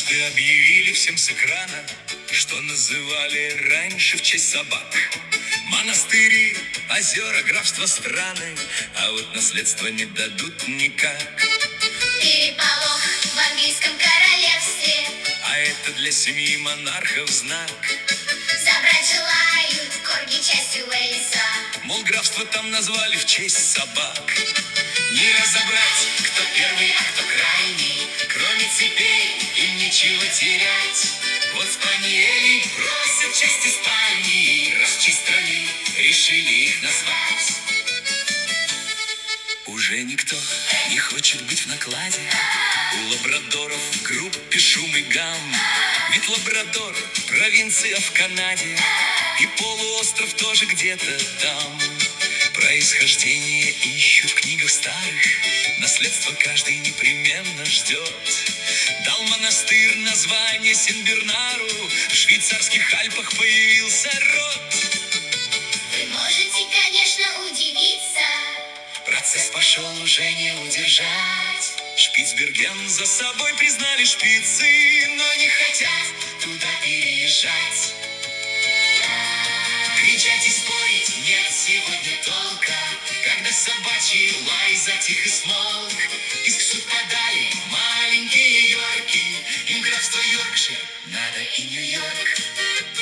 Однажды объявили всем с экрана, что называли раньше в честь собак. Монастыри, озера, графства, страны, а вот наследство не дадут никак. Переполох в английском королевстве, А это для семьи монархов знак. забрать желают корги частью Уэльса. Мол, графство там назвали в честь собак. Не разобрать, кто первый, а кто крайний. Кроме цепей им нечего терять. Вот спаниели просят часть Испании, раз в честь страны решили их назвать. Уже никто не хочет быть в накладе. У лабрадоров в группе шум и гам. Ведь Лабрадор — провинция в Канаде, и полуостров тоже где-то там. Происхождение ищут в книгах старых, наследство каждый непременно ждет. Дал монастырь название Сен-Бернару, в швейцарских Альпах появился род. Вы можете, конечно, удивиться, Процесс пошел уже не удержать. Шпицберген за собой признали шпицы, но не хотят туда переезжать. Кричать и спорить нет сегодня толка, когда собачий лай затих и смолк. Иск в суд подали маленькие Йорки, им графство Йоркшир надо и Нью-Йорк.